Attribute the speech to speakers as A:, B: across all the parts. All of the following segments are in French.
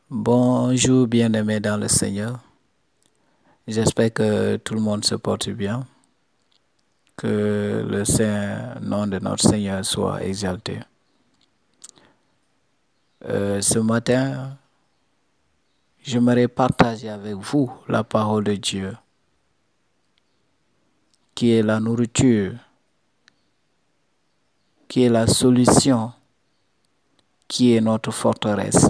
A: Bonjour bien-aimés dans le Seigneur. J'espère que tout le monde se porte bien, que le saint nom de notre Seigneur soit exalté. Ce matin, j'aimerais partager avec vous la parole de Dieu, qui est la nourriture, qui est la solution, qui est notre forteresse.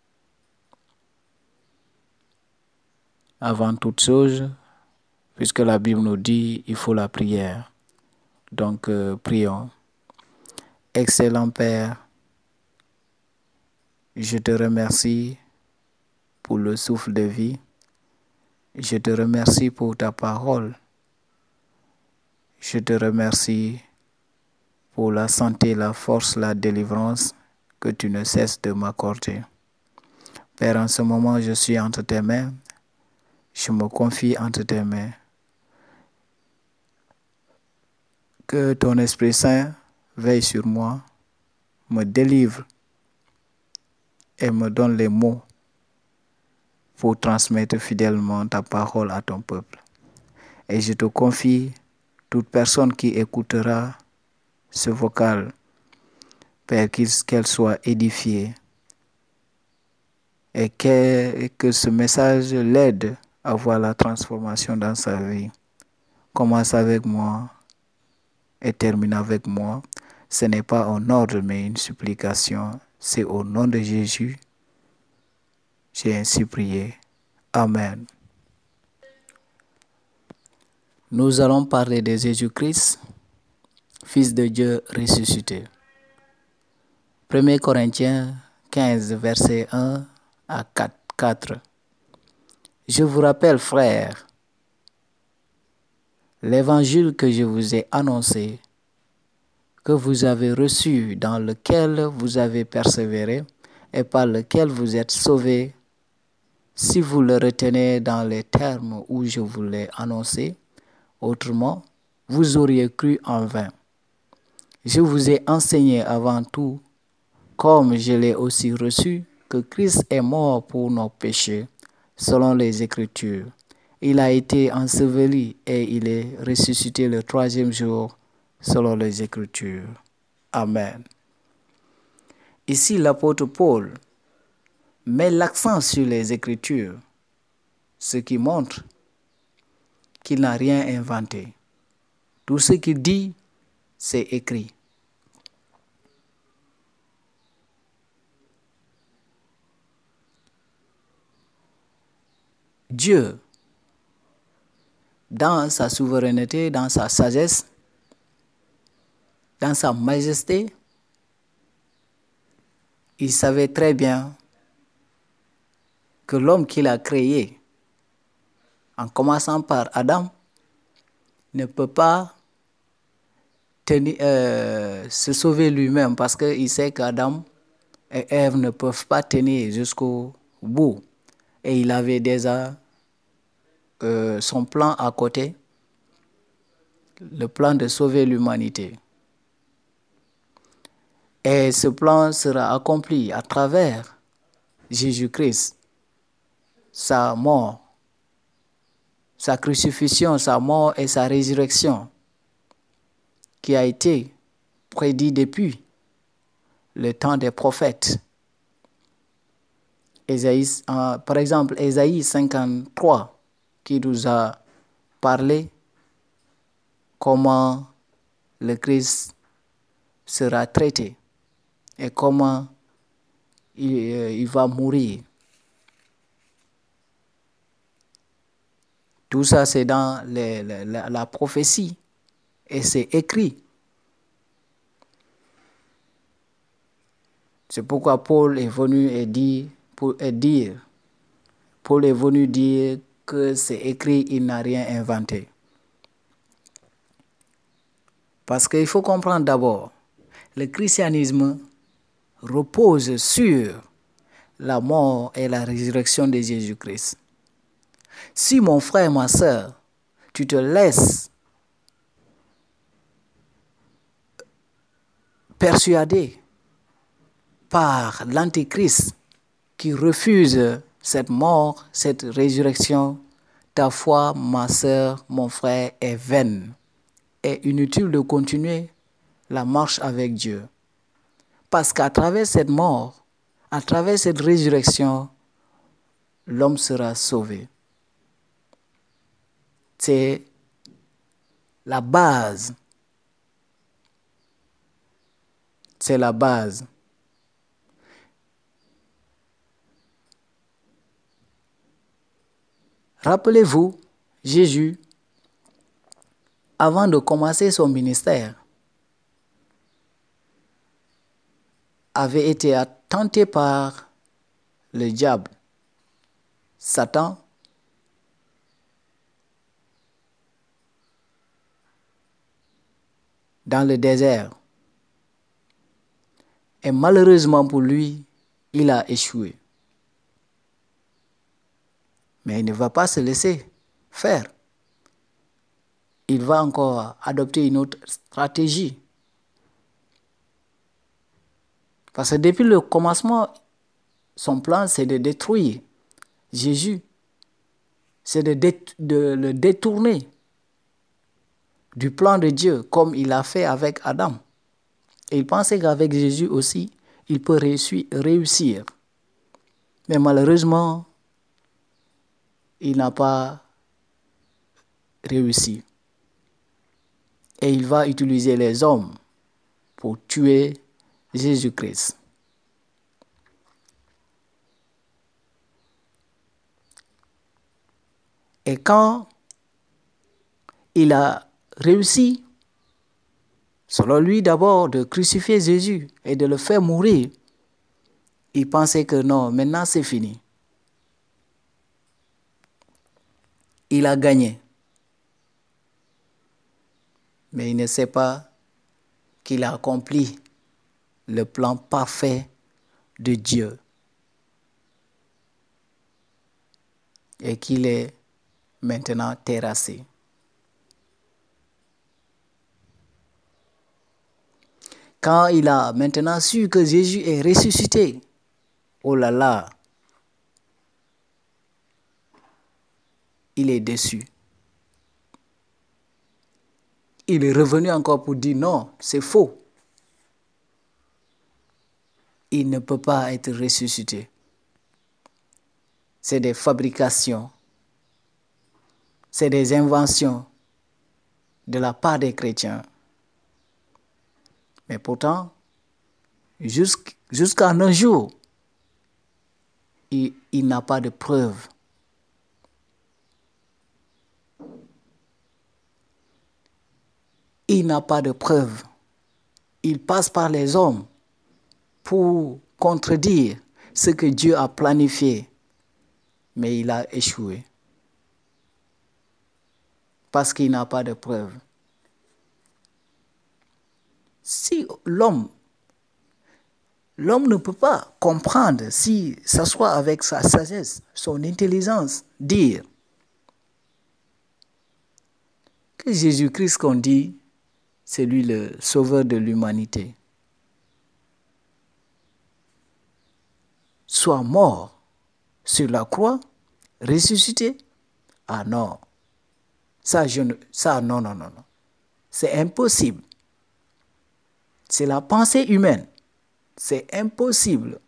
A: Avant toute chose, puisque la Bible nous dit il faut la prière. Donc, prions. Excellent Père, je te remercie pour le souffle de vie. Je te remercie pour ta parole. Je te remercie pour la santé, la force, la délivrance que tu ne cesses de m'accorder. Père, en ce moment, je suis entre tes mains. Je me confie entre tes mains. Que ton Esprit Saint veille sur moi, me délivre et me donne les mots pour transmettre fidèlement ta parole à ton peuple. Et je te confie toute personne qui écoutera ce vocal, Père, qu'elle soit édifiée et que ce message l'aide à voir la transformation dans sa vie. Commence avec moi et termine avec moi. Ce n'est pas un ordre mais une supplication. C'est au nom de Jésus. J'ai ainsi prié. Amen. Nous allons parler de Jésus-Christ, Fils de Dieu ressuscité. 1 Corinthiens 15, verset 1 à 4. Je vous rappelle, frères, l'évangile que je vous ai annoncé, que vous avez reçu, dans lequel vous avez persévéré et par lequel vous êtes sauvés, si vous le retenez dans les termes où je vous l'ai annoncé, autrement, vous auriez cru en vain. Je vous ai enseigné avant tout, comme je l'ai aussi reçu, que Christ est mort pour nos péchés, selon les Écritures. Il a été enseveli et il est ressuscité le 3e jour, selon les Écritures. Amen. Ici, l'apôtre Paul met l'accent sur les Écritures, ce qui montre qu'il n'a rien inventé. Tout ce qu'il dit, c'est écrit. Dieu, dans sa souveraineté, dans sa sagesse, dans sa majesté, il savait très bien que l'homme qu'il a créé, en commençant par Adam, ne peut pas se sauver lui-même parce qu'il sait qu'Adam et Ève ne peuvent pas tenir jusqu'au bout. Et il avait déjà son plan à côté, le plan de sauver l'humanité. Et ce plan sera accompli à travers Jésus-Christ, sa mort, sa crucifixion, sa mort et sa résurrection, qui a été prédit depuis le temps des prophètes. Par exemple, Ésaïe 53, qui nous a parlé comment le Christ sera traité et comment il va mourir. Tout ça, c'est dans la prophétie et c'est écrit. C'est pourquoi Paul est venu dire que c'est écrit, il n'a rien inventé. Parce qu'il faut comprendre d'abord, le christianisme repose sur la mort et la résurrection de Jésus-Christ. Si mon frère, ma sœur, tu te laisses persuader par l'Antichrist qui refuse cette mort, cette résurrection, ta foi, ma sœur, mon frère, est vaine. Est inutile de continuer la marche avec Dieu. Parce qu'à travers cette mort, à travers cette résurrection, l'homme sera sauvé. C'est la base. C'est la base. Rappelez-vous, Jésus, avant de commencer son ministère, avait été tenté par le diable, Satan, dans le désert. Et malheureusement pour lui, il a échoué. Mais il ne va pas se laisser faire. Il va encore adopter une autre stratégie. Parce que depuis le commencement, son plan, c'est de détruire Jésus. C'est de le détourner du plan de Dieu, comme il a fait avec Adam. Et il pensait qu'avec Jésus aussi, il peut réussir. Mais malheureusement, il n'a pas réussi. Et il va utiliser les hommes pour tuer Jésus-Christ. Et quand il a réussi, selon lui d'abord, de crucifier Jésus et de le faire mourir, il pensait que non, maintenant c'est fini. Il a gagné. Mais il ne sait pas qu'il a accompli le plan parfait de Dieu. Et qu'il est maintenant terrassé. Quand il a maintenant su que Jésus est ressuscité, oh là là, il est déçu. Il est revenu encore pour dire non, c'est faux. Il ne peut pas être ressuscité. C'est des fabrications, c'est des inventions de la part des chrétiens. Mais pourtant, jusqu'à nos jours, il n'a pas de preuves. Il n'a pas de preuves. Il passe par les hommes pour contredire ce que Dieu a planifié. Mais il a échoué. Parce qu'il n'a pas de preuves. Si l'homme ne peut pas comprendre, si s'assoit avec sa sagesse, son intelligence, dire que Jésus-Christ qu'on dit, c'est lui le sauveur de l'humanité, soit mort sur la croix, ressuscité. Ah non, non. C'est impossible. C'est la pensée humaine. C'est impossible.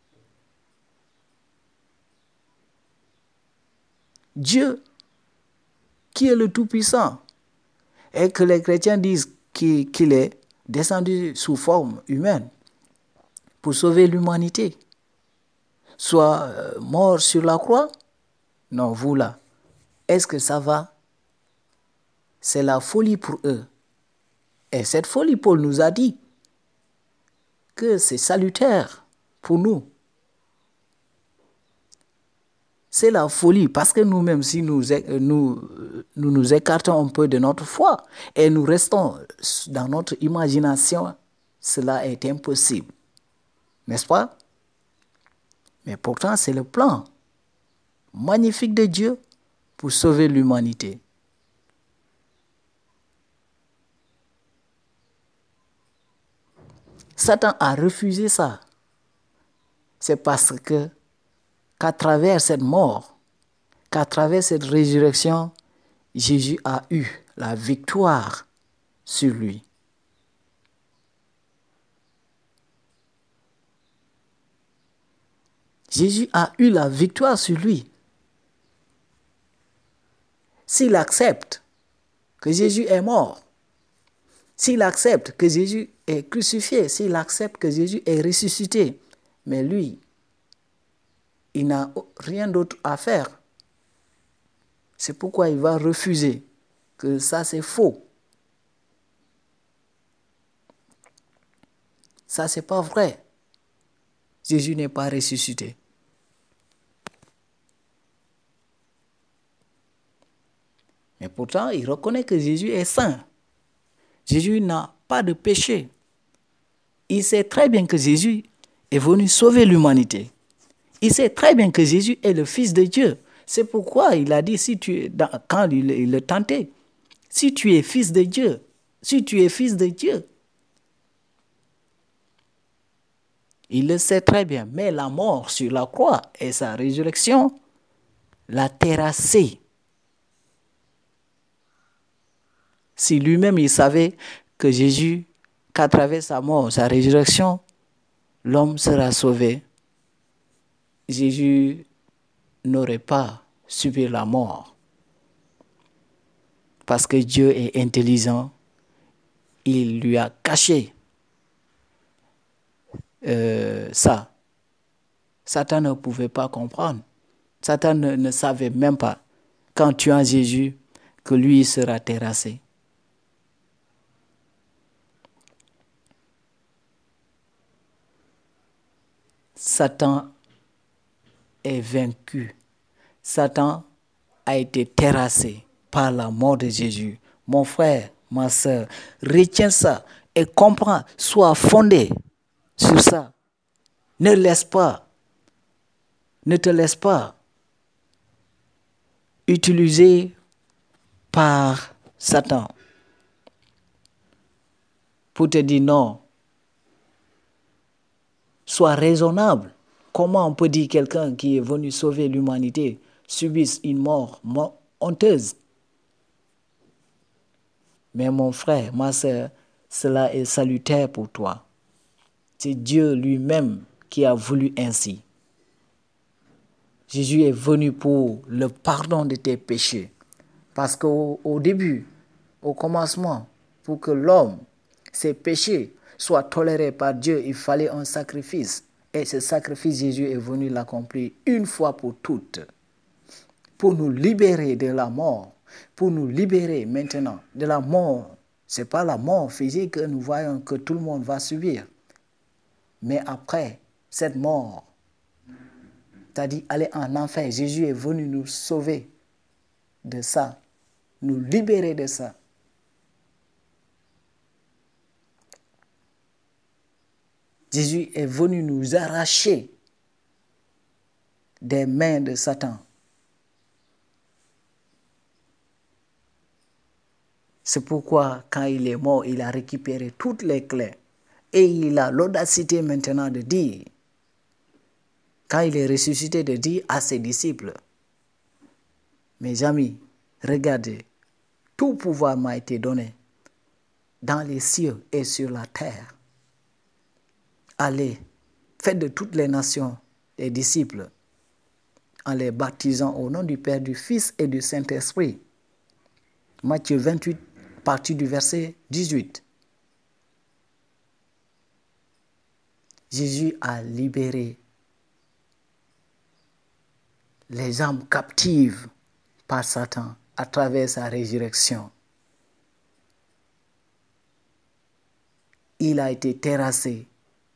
A: Dieu, qui est le Tout-Puissant, et que les chrétiens disent qu'il est descendu sous forme humaine pour sauver l'humanité, soit mort sur la croix. Non, vous là, est-ce que ça va? C'est la folie pour eux. Et cette folie, Paul nous a dit que c'est salutaire pour nous. C'est la folie parce que nous-mêmes, si nous écartons un peu de notre foi et nous restons dans notre imagination, cela est impossible. N'est-ce pas? Mais pourtant, c'est le plan magnifique de Dieu pour sauver l'humanité. Satan a refusé ça. C'est parce que qu'à travers cette mort, qu'à travers cette résurrection, Jésus a eu la victoire sur lui. Jésus a eu la victoire sur lui. S'il accepte que Jésus est mort, s'il accepte que Jésus est crucifié, s'il accepte que Jésus est ressuscité, mais lui, il n'a rien d'autre à faire. C'est pourquoi il va refuser que ça c'est faux. Ça c'est pas vrai. Jésus n'est pas ressuscité. Mais pourtant, il reconnaît que Jésus est saint. Jésus n'a pas de péché. Il sait très bien que Jésus est venu sauver l'humanité. Il sait très bien que Jésus est le Fils de Dieu. C'est pourquoi il a dit, quand il le tentait, si tu es Fils de Dieu, si tu es Fils de Dieu. Il le sait très bien, mais la mort sur la croix et sa résurrection l'a terrassé. Si lui-même il savait que Jésus, qu'à travers sa mort, sa résurrection, l'homme sera sauvé, Jésus n'aurait pas subi la mort. Parce que Dieu est intelligent, il lui a caché ça. Satan ne pouvait pas comprendre. Satan ne savait même pas, qu'en tuant Jésus, que lui sera terrassé. Satan est vaincu. Satan a été terrassé par la mort de Jésus. Mon frère, ma soeur, retiens ça et comprends, sois fondé sur ça. Ne te laisse pas utiliser par Satan pour te dire non. Sois raisonnable. Comment on peut dire quelqu'un qui est venu sauver l'humanité subisse une mort honteuse? Mais mon frère, ma soeur, cela est salutaire pour toi. C'est Dieu lui-même qui a voulu ainsi. Jésus est venu pour le pardon de tes péchés. Parce qu'au début, au commencement, pour que l'homme, ses péchés, soient tolérés par Dieu, il fallait un sacrifice. Et ce sacrifice, Jésus est venu l'accomplir une fois pour toutes. Pour nous libérer de la mort. Pour nous libérer maintenant de la mort. Ce n'est pas la mort physique que nous voyons que tout le monde va subir. Mais après cette mort, c'est-à-dire aller en enfer, Jésus est venu nous sauver de ça, nous libérer de ça. Jésus est venu nous arracher des mains de Satan. C'est pourquoi, quand il est mort, il a récupéré toutes les clés. Et il a l'audacité maintenant de dire, quand il est ressuscité, de dire à ses disciples, mes amis, regardez, tout pouvoir m'a été donné dans les cieux et sur la terre. Allez, faites de toutes les nations des disciples en les baptisant au nom du Père, du Fils et du Saint-Esprit. Matthieu 28, partie du verset 18. Jésus a libéré les âmes captives par Satan à travers sa résurrection. Il a été terrassé.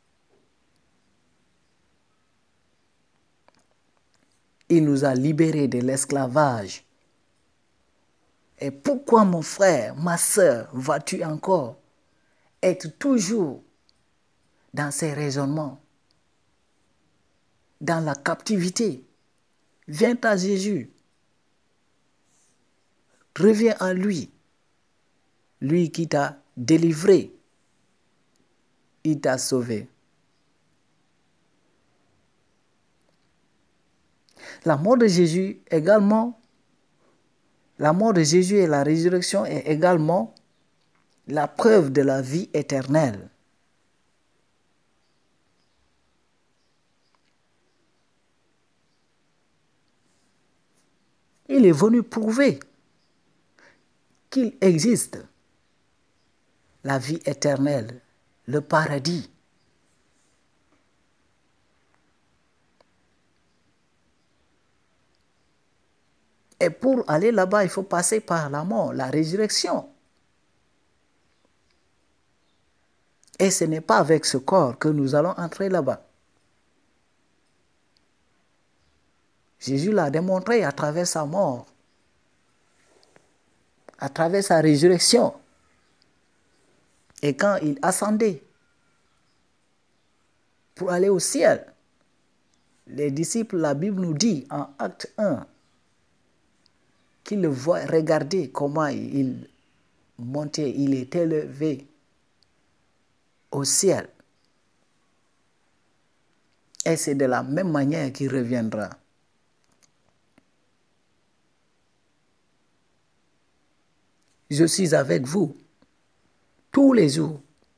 A: Il nous a libérés de l'esclavage. Et pourquoi, mon frère, ma soeur, vas-tu encore être toujours dans ces raisonnements, dans la captivité? Viens à Jésus. Reviens à lui. Lui qui t'a délivré. Il t'a sauvé. La mort de Jésus également, la mort de Jésus et la résurrection est également la preuve de la vie éternelle. Il est venu prouver qu'il existe la vie éternelle, le paradis. Et pour aller là-bas, il faut passer par la mort, la résurrection. Et ce n'est pas avec ce corps que nous allons entrer là-bas. Jésus l'a démontré à travers sa mort, à travers sa résurrection. Et quand il ascendait pour aller au ciel, les disciples, la Bible nous dit en Acte 1, qu'ils le voient regarder comment il montait, il est élevé au ciel. Et c'est de la même manière qu'il reviendra. Je suis avec vous tous les jours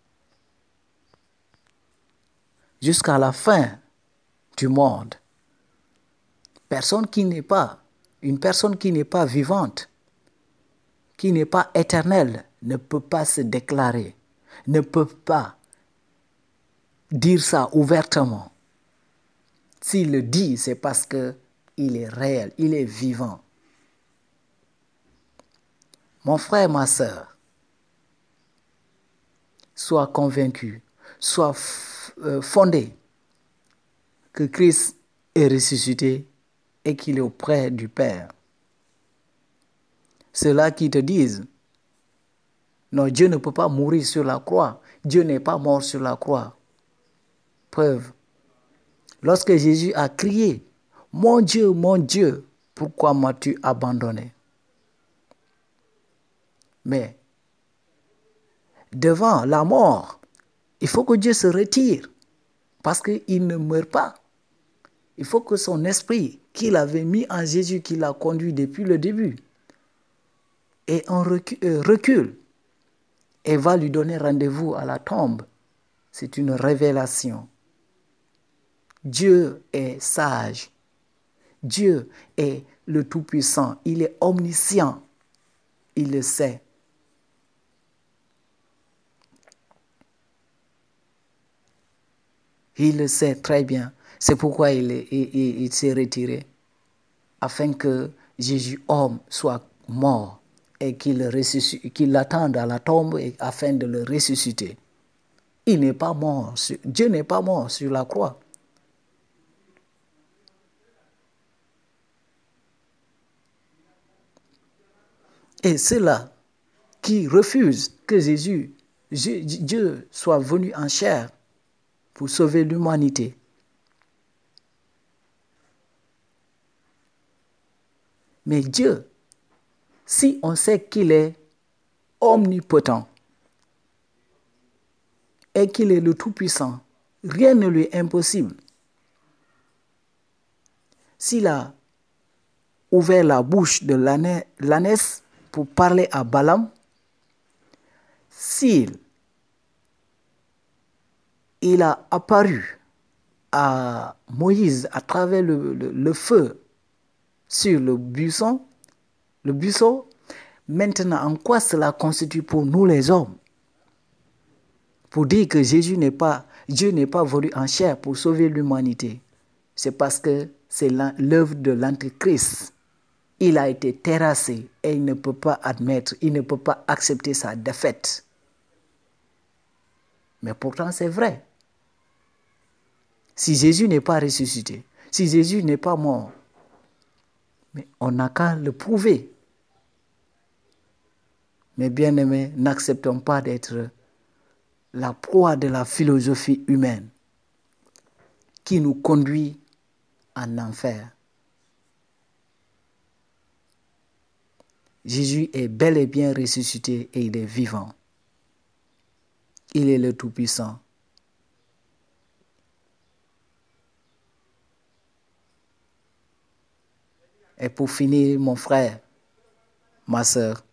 A: jusqu'à la fin du monde. Une personne qui n'est pas vivante, qui n'est pas éternelle, ne peut pas se déclarer, ne peut pas dire ça ouvertement. S'il le dit, c'est parce qu'il est réel, il est vivant. Mon frère, ma sœur, sois convaincu, sois fondé que Christ est ressuscité et qu'il est auprès du Père. Ceux-là qui te disent, non, Dieu ne peut pas mourir sur la croix, Dieu n'est pas mort sur la croix. Preuve, lorsque Jésus a crié, mon Dieu, pourquoi m'as-tu abandonné? Mais devant la mort, il faut que Dieu se retire parce qu'il ne meurt pas. Il faut que son esprit qu'il avait mis en Jésus, qui l'a conduit depuis le début, et on recule et va lui donner rendez-vous à la tombe. C'est une révélation. Dieu est sage. Dieu est le Tout-Puissant. Il est omniscient. Il le sait. Il le sait très bien. C'est pourquoi il s'est retiré. Afin que Jésus, homme, soit mort et qu'il l'attende à la tombe afin de le ressusciter. Il n'est pas mort. Dieu n'est pas mort sur la croix. Et ceux-là qui refusent que Dieu soit venu en chair pour sauver l'humanité. Mais Dieu, si on sait qu'il est omnipotent et qu'il est le Tout-Puissant, rien ne lui est impossible. S'il a ouvert la bouche de l'ânesse pour parler à Balaam, s'il a apparu à Moïse à travers le feu sur le buisson, maintenant en quoi cela constitue pour nous les hommes? Pour dire que Dieu n'est pas venu en chair pour sauver l'humanité. C'est parce que c'est l'œuvre de l'Antéchrist. Il a été terrassé et il ne peut pas admettre, il ne peut pas accepter sa défaite. Mais pourtant c'est vrai. Si Jésus n'est pas ressuscité, si Jésus n'est pas mort, mais on n'a qu'à le prouver. Mais bien-aimés, n'acceptons pas d'être la proie de la philosophie humaine qui nous conduit en enfer. Jésus est bel et bien ressuscité et il est vivant. Il est le Tout-Puissant. Et pour finir, mon frère, ma sœur,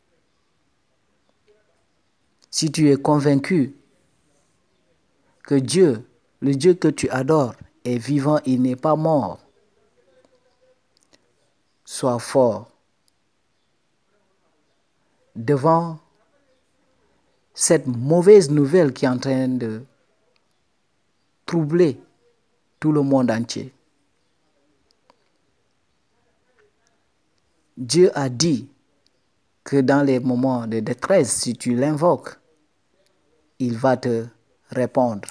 A: si tu es convaincu que Dieu, le Dieu que tu adores, est vivant, il n'est pas mort, sois fort devant cette mauvaise nouvelle qui est en train de troubler tout le monde entier. Dieu a dit que dans les moments de détresse, si tu l'invoques, il va te répondre.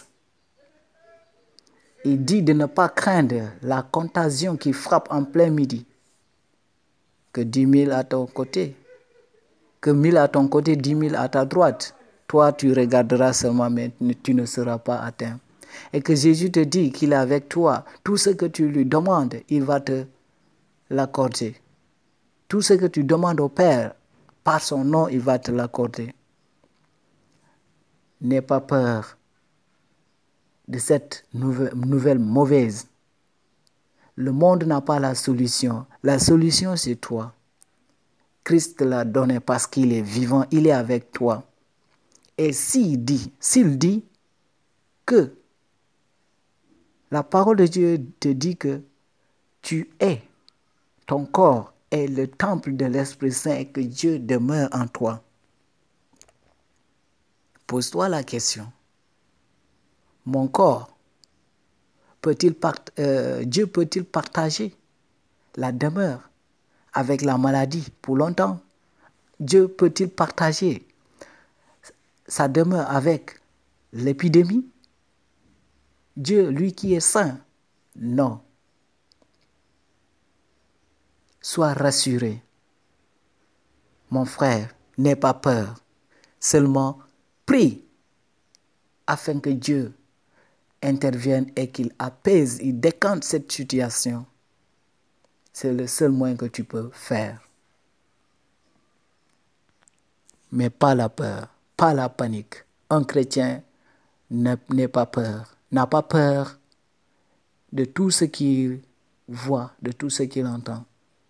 A: Il dit de ne pas craindre la contagion qui frappe en plein midi, que 10 000 à ton côté, que 1000 à ton côté, 10 000 à ta droite. Toi, tu regarderas seulement, mais tu ne seras pas atteint. Et que Jésus te dit qu'il est avec toi. Tout ce que tu lui demandes, il va te l'accorder. Tout ce que tu demandes au Père, par son nom, il va te l'accorder. N'aie pas peur de cette nouvelle mauvaise. Le monde n'a pas la solution. La solution, c'est toi. Christ te l'a donné parce qu'il est vivant, il est avec toi. Et s'il dit que la parole de Dieu te dit que ton corps est le temple de l'Esprit Saint et que Dieu demeure en toi, pose-toi la question. Mon corps, Dieu peut-il partager la demeure avec la maladie pour longtemps? Dieu peut-il partager sa demeure avec l'épidémie? Dieu, lui qui est saint, non. Sois rassuré. Mon frère, n'aie pas peur. Seulement, prie afin que Dieu intervienne et qu'il apaise, il décante cette situation. C'est le seul moyen que tu peux faire. Mais pas la peur, pas la panique. Un chrétien n'a pas peur de tout ce qu'il voit, de tout ce qu'il entend.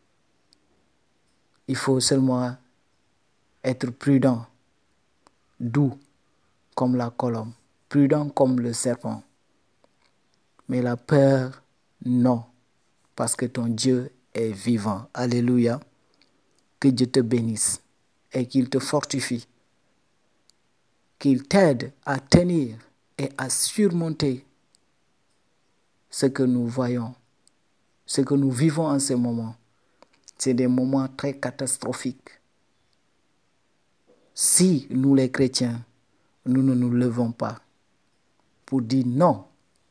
A: Il faut seulement être prudent, doux comme la colombe, prudent comme le serpent. Mais la peur, non, parce que ton Dieu est vivant. Alléluia. Que Dieu te bénisse et qu'il te fortifie, qu'il t'aide à tenir et à surmonter ce que nous voyons, ce que nous vivons en ce moment. C'est des moments très catastrophiques. Si nous les chrétiens, nous ne nous levons pas pour dire non,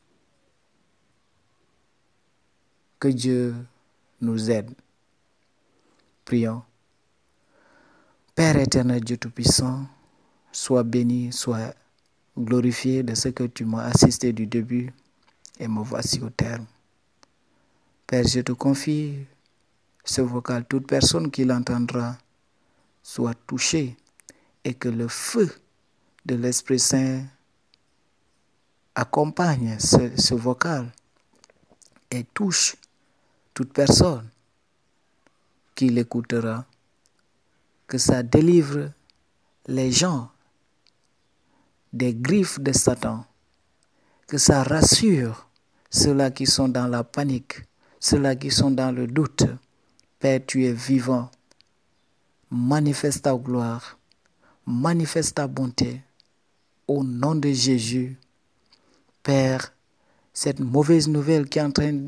A: que Dieu nous aide. Prions. Père éternel, Dieu Tout-Puissant, sois béni, sois glorifié de ce que tu m'as assisté du début et me voici au terme. Père, je te confie ce vocal, toute personne qui l'entendra soit touchée et que le feu de l'Esprit Saint accompagne ce vocal et touche toute personne qui l'écoutera, que ça délivre les gens des griffes de Satan, que ça rassure ceux-là qui sont dans la panique, ceux-là qui sont dans le doute. Père, tu es vivant. Manifeste ta gloire, manifeste ta bonté. Au nom de Jésus, Père, cette mauvaise nouvelle qui est en train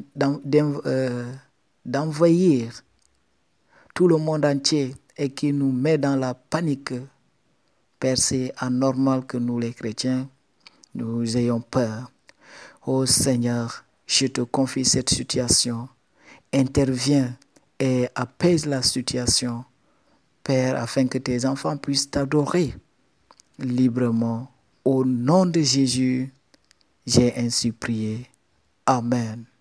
A: d'envahir tout le monde entier et qui nous met dans la panique, Père, c'est anormal que nous les chrétiens, nous ayons peur. Oh Seigneur, je te confie cette situation. Interviens et apaise la situation, Père, afin que tes enfants puissent t'adorer librement. Au nom de Jésus, j'ai ainsi prié. Amen.